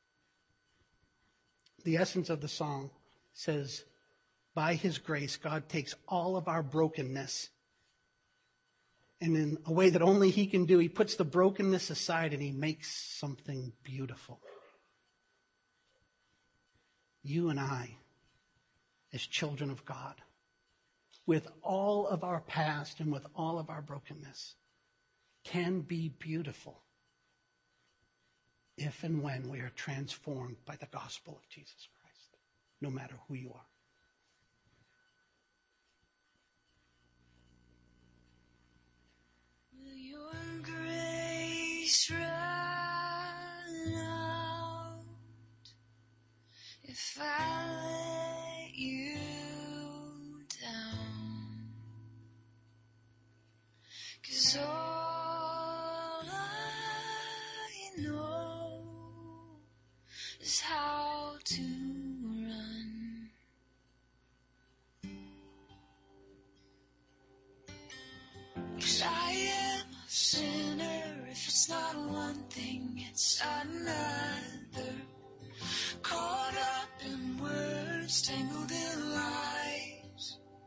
The essence of the song says, by his grace, God takes all of our brokenness, and in a way that only he can do, he puts the brokenness aside and he makes something beautiful. You and I, as children of God, with all of our past and with all of our brokenness, can be beautiful if and when we are transformed by the gospel of Jesus Christ, no matter who you are. Will your grace run out if I let you down? 'Cause all I know is how to run. 'Cause I am a sinner. If it's not one thing, it's another. Caught up in words, tangled in lies.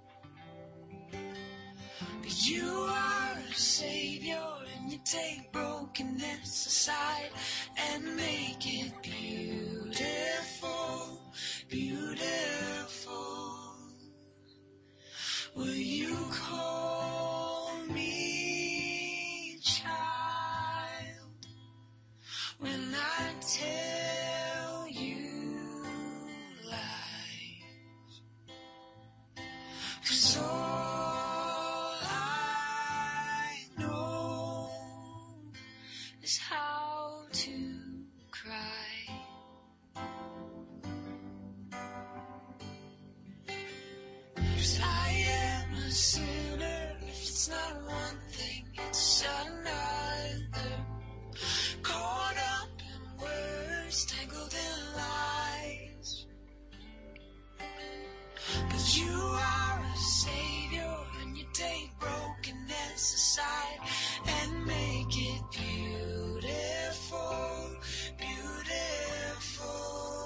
You are a savior, and you take brokenness aside and make it beautiful, beautiful. Will you call me child when I tell you lies? 'Cause all I know is how to cry. 'Cause I am a sinner. If it's not one thing, it's another. Caught up in words, tangled in lies. But you are a savior, and you take brokenness aside and make it beautiful, beautiful.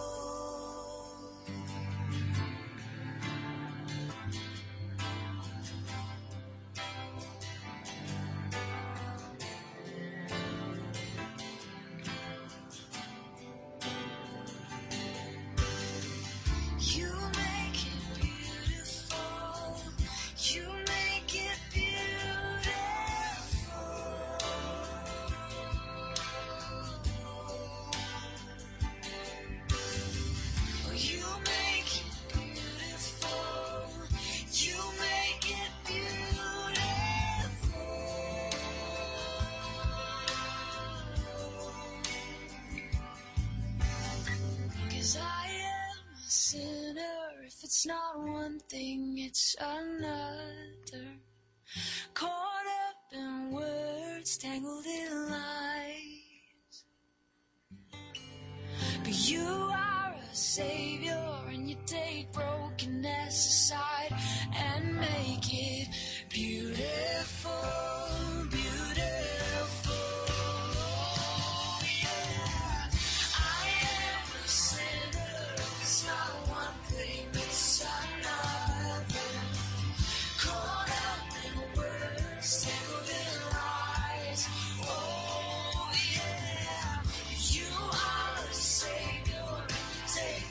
You make it beautiful. You make it beautiful. You make it beautiful. You make it beautiful. 'Cause I am a sinner. If it's not one thing, it's another. Caught up in words, tangled in lies. But you are a savior, and you take brokenness aside and make it beautiful, beautiful. Yeah. I am a sinner. It's not one thing, it's another. Caught up in words, tangled in lies. Oh yeah. You are a savior. Take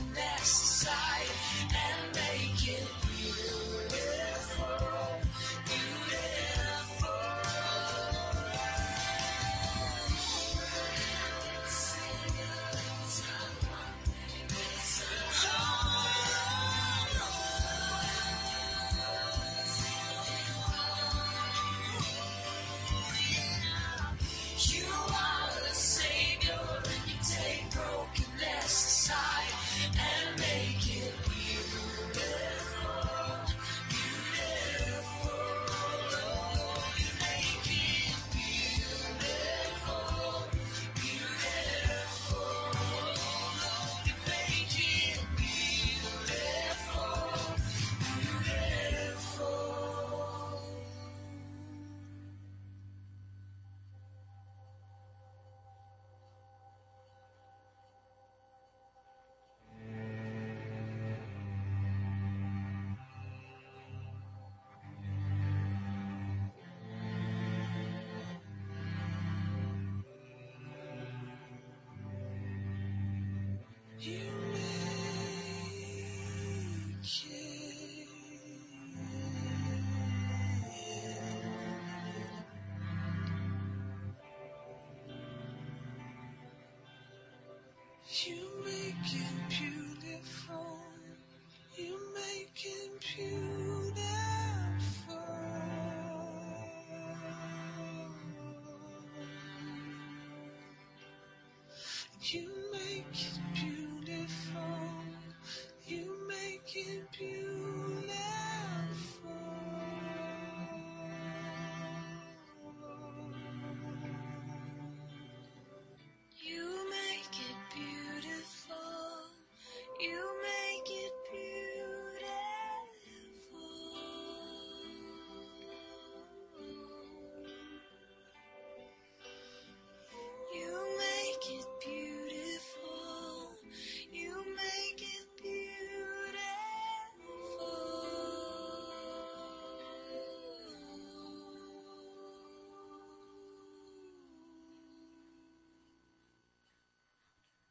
brokenness aside and make it beautiful,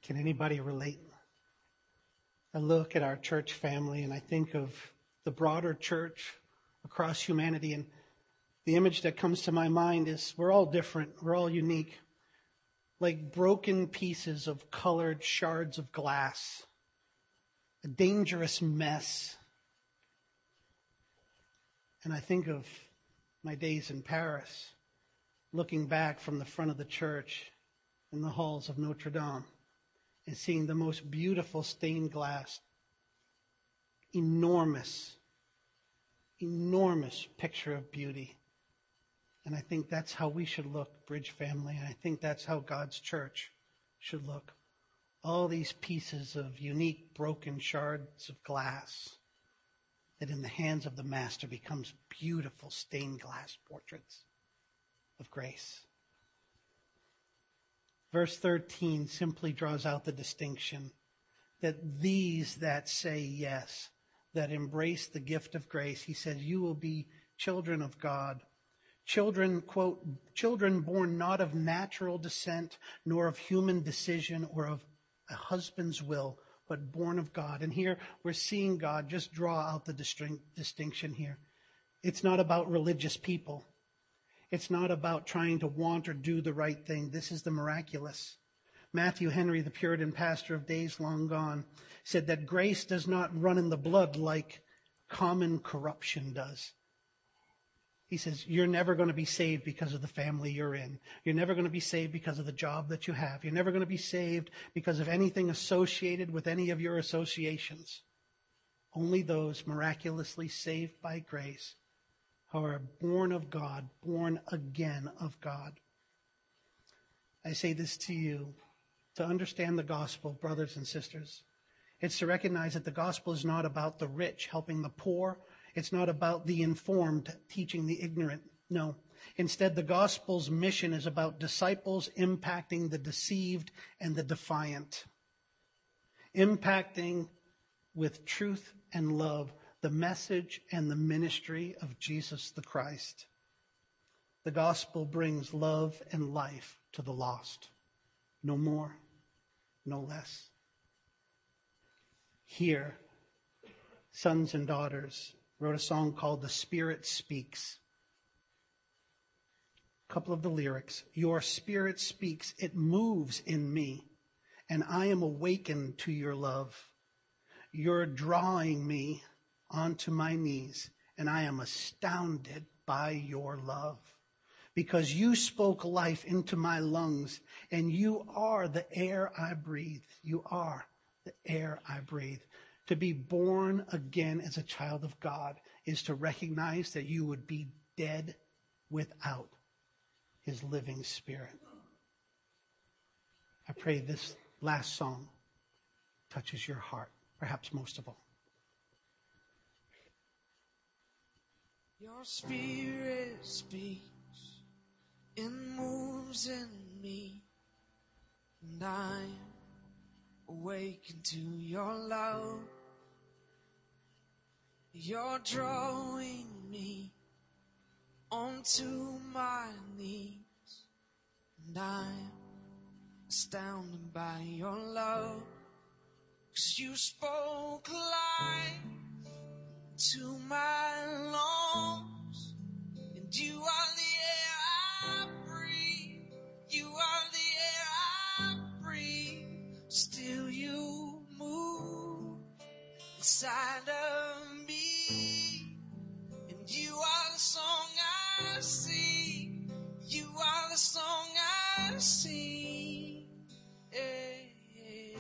Can anybody relate? I look at our church family and I think of the broader church across humanity, and the image that comes to my mind is we're all different, we're all unique, like broken pieces of colored shards of glass, a dangerous mess. And I think of my days in Paris, looking back from the front of the church in the halls of Notre Dame and seeing the most beautiful stained glass, enormous, enormous picture of beauty. And I think that's how we should look, Bridge family, and I think that's how God's church should look. All these pieces of unique broken shards of glass that in the hands of the Master becomes beautiful stained glass portraits of grace. Verse thirteen simply draws out the distinction that these that say yes, that embrace the gift of grace, he says, you will be children of God. Children, quote, children born not of natural descent, nor of human decision or of a husband's will, but born of God. And here we're seeing God just draw out the distinction here. It's not about religious people. It's not about trying to want or do the right thing. This is the miraculous. Matthew Henry, the Puritan pastor of days long gone, said that grace does not run in the blood like common corruption does. He says, you're never going to be saved because of the family you're in. You're never going to be saved because of the job that you have. You're never going to be saved because of anything associated with any of your associations. Only those miraculously saved by grace who are born of God, born again of God. I say this to you, to understand the gospel, brothers and sisters. It's to recognize that the gospel is not about the rich helping the poor. It's not about the informed teaching the ignorant. No. Instead, the gospel's mission is about disciples impacting the deceived and the defiant. Impacting with truth and love the message and the ministry of Jesus the Christ. The gospel brings love and life to the lost. No more, no less. Here, sons and daughters wrote a song called The Spirit Speaks. A couple of the lyrics. Your Spirit speaks, it moves in me, and I am awakened to your love. You're drawing me onto my knees, and I am astounded by your love. Because you spoke life into my lungs, and you are the air I breathe. You are the air I breathe. To be born again as a child of God is to recognize that you would be dead without his living Spirit. I pray this last song touches your heart, perhaps most of all. Your Spirit speaks and moves in me, and I'm awakened to your love. You're drawing me onto my knees, and I'm astounded by your love. 'Cause you spoke life to my lungs, and you are the air I breathe. You are the air I breathe. Still you move inside of me, and you are the song I sing. You are the song I sing. Hey, hey.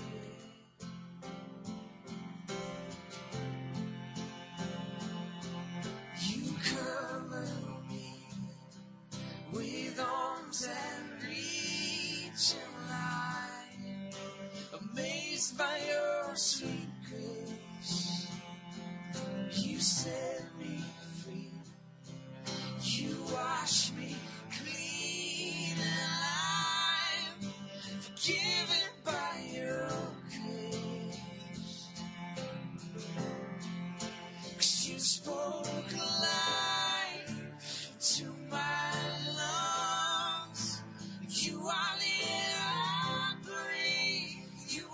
You cover me with arms and reach and light, amazed by your sweet grace. You set me free. You wash me clean and alive, forgiven by your grace. 'Cause you spoke life to my lungs. You are the air I breathe. You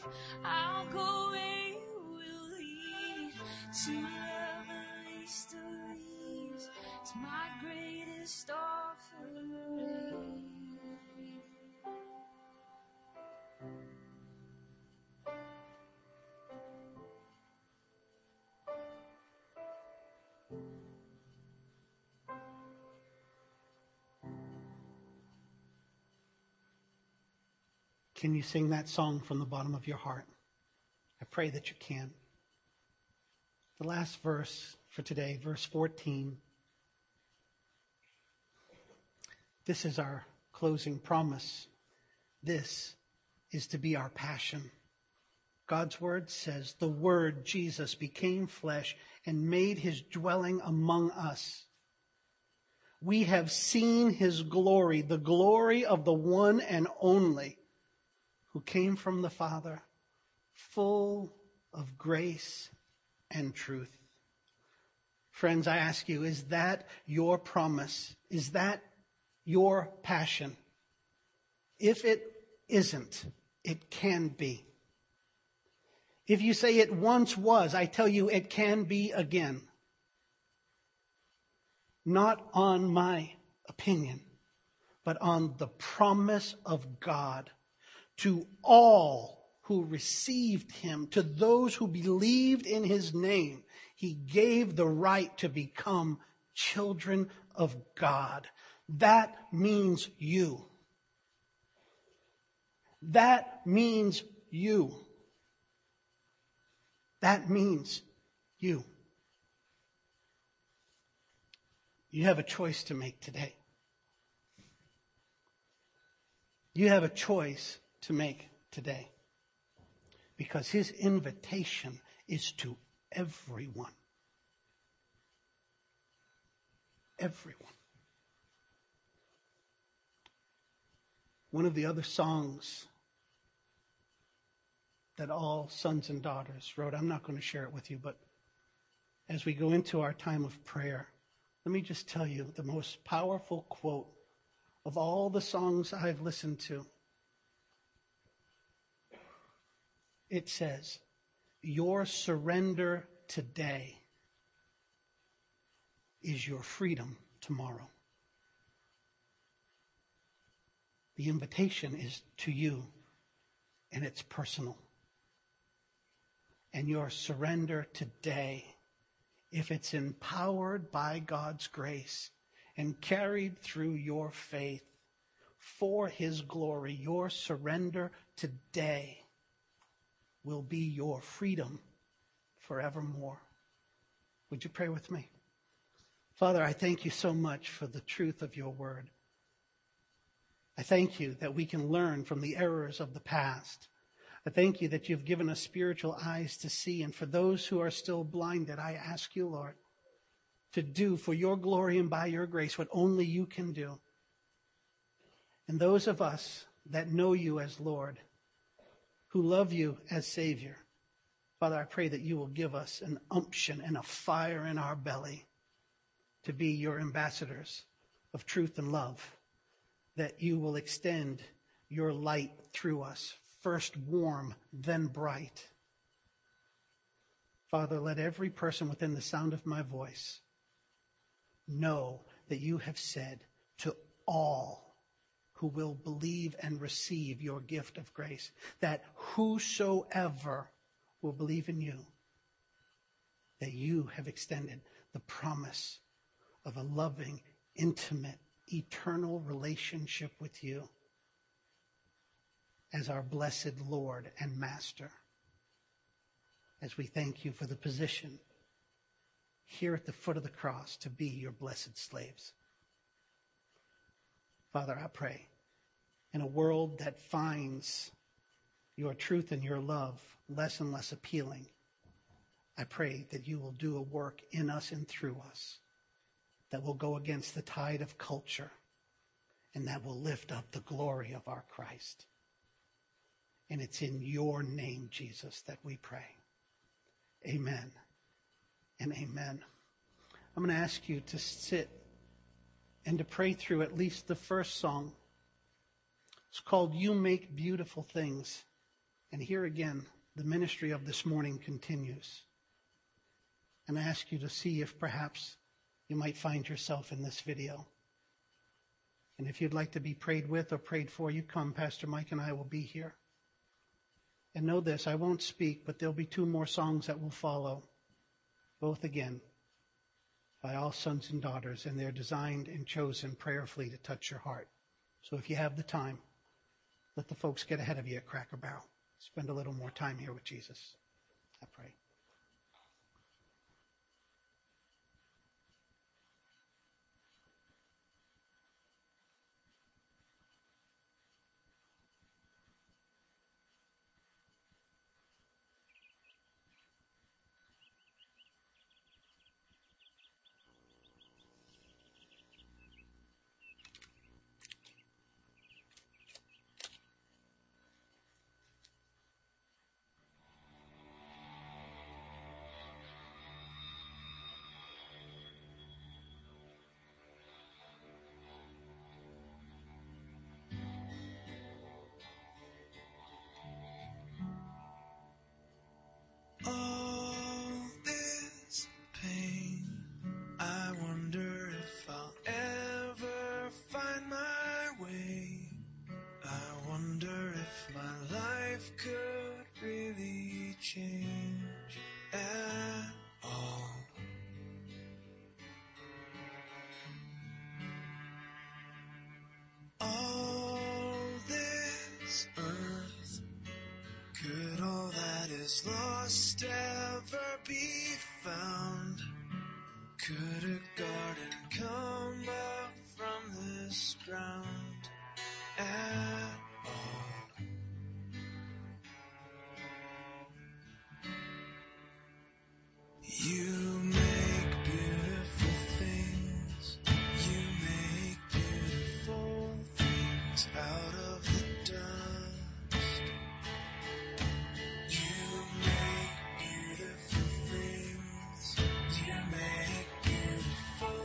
I'll go where you will lead. To love the least of these is my greatest offering. Can you sing that song from the bottom of your heart? I pray that you can. The last verse for today, verse fourteen. This is our closing promise. This is to be our passion. God's word says, the Word, Jesus, became flesh and made his dwelling among us. We have seen his glory, the glory of the one and only, who came from the Father, full of grace and truth. Friends, I ask you, is that your promise? Is that your passion? If it isn't, it can be. If you say it once was, I tell you it can be again. Not on my opinion, but on the promise of God to all who received him, to those who believed in his name. He gave the right to become children of God. That means you. That means you. That means you. You have a choice to make today. You have a choice to make today. Because his invitation is to everyone. Everyone. One of the other songs that all sons and daughters wrote, I'm not going to share it with you, but as we go into our time of prayer, let me just tell you the most powerful quote of all the songs I've listened to. It says, your surrender today is your freedom tomorrow. The invitation is to you, and it's personal. And your surrender today, if it's empowered by God's grace and carried through your faith for his glory, your surrender today will be your freedom forevermore. Would you pray with me? Father, I thank you so much for the truth of your word. I thank you that we can learn from the errors of the past. I thank you that you've given us spiritual eyes to see. And for those who are still blinded, I ask you, Lord, to do for your glory and by your grace what only you can do. And those of us that know you as Lord, who love you as Savior, Father, I pray that you will give us an unction and a fire in our belly to be your ambassadors of truth and love, that you will extend your light through us, first warm, then bright. Father, let every person within the sound of my voice know that you have said to all who will believe and receive your gift of grace, that whosoever will believe in you, that you have extended the promise of a loving, intimate, eternal relationship with you as our blessed Lord and Master. As we thank you for the position here at the foot of the cross to be your blessed slaves. Father, I pray, in a world that finds your truth and your love less and less appealing, I pray that you will do a work in us and through us that will go against the tide of culture and that will lift up the glory of our Christ. And it's in your name, Jesus, that we pray. Amen and amen. I'm going to ask you to sit and to pray through at least the first song. It's called You Make Beautiful Things. And here again, the ministry of this morning continues. And I ask you to see if perhaps you might find yourself in this video. And if you'd like to be prayed with or prayed for, you come. Pastor Mike and I will be here. And know this, I won't speak, but there'll be two more songs that will follow. Both again, by all sons and daughters, and they're designed and chosen prayerfully to touch your heart. So if you have the time, let the folks get ahead of you at Cracker Barrel. Spend a little more time here with Jesus. I pray. All this pain, I wonder if I'll ever find my way. I wonder if my life could really change at all. All this earth, could all that is lost ever be found? Could a garden come up from this ground at all? You make beautiful things, you make beautiful things out of the dust. You make beautiful things, you make beautiful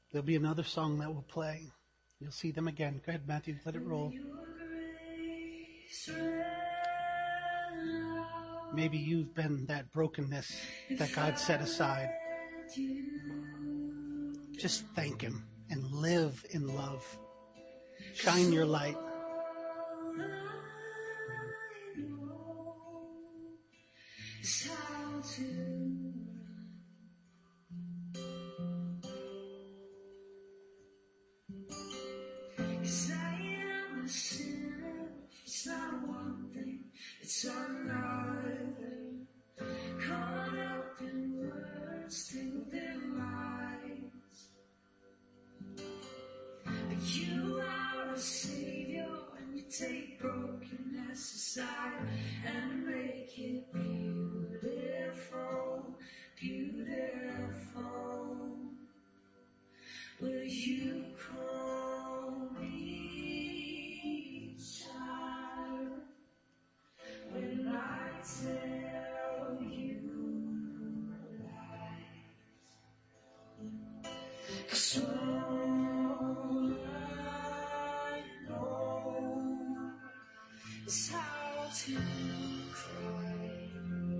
There'll be another song that will play. You'll see them again. Go ahead, Matthew, let it roll. Maybe you've been that brokenness that God set aside. Just thank Him and live in love. Shine your light. It's another, caught up in words, tangled in lies. But you are a savior, and you take brokenness aside and make it beautiful, beautiful. Will you call me child? When I tell you lies, 'cause all I know is how to cry.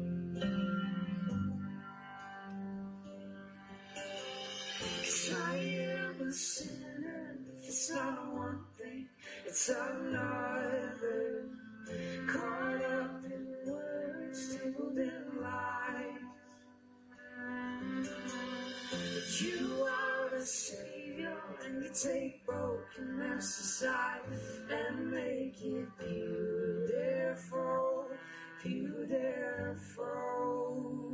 'Cause I am a sinner. If it's not one thing, it's another. Caught up in words, tangled in lies. But you are a savior, and you take brokenness aside and make it beautiful, beautiful.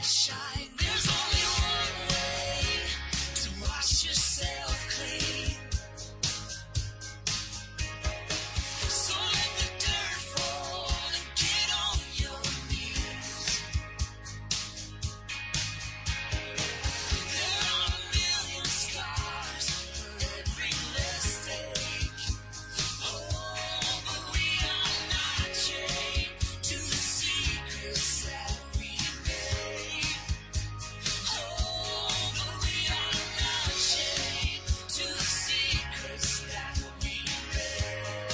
shine. There's only one way to wash yourself clean. So let the dirt fall and get on your knees. There are a million scars for every mistake. Oh, but we are not chained to the secrets that we made. Oh, but we are not chained to the secrets that we made.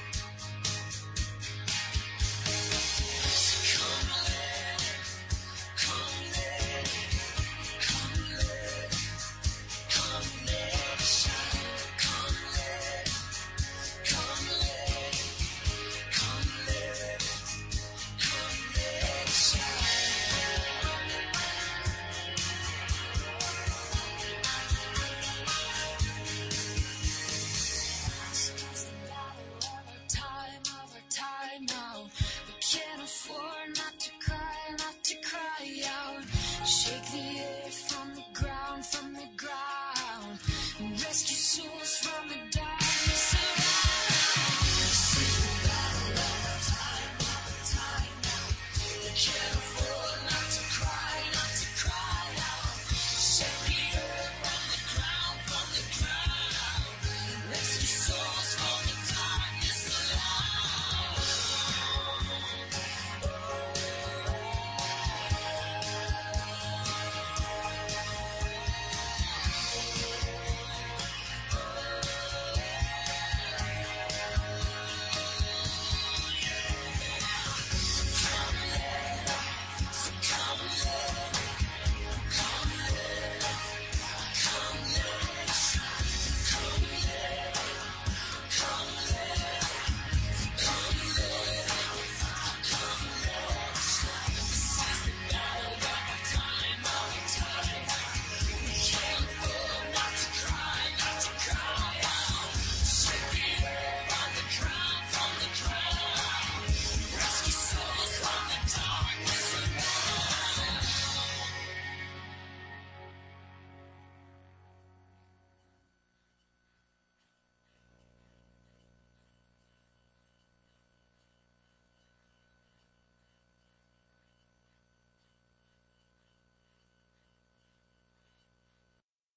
So come let it, come let it, come let it, come let it shine. Come let it, come let it, come let it, come let it shine. It's the battle of our time, of our time now. We can't afford not to cry, not to cry out. Share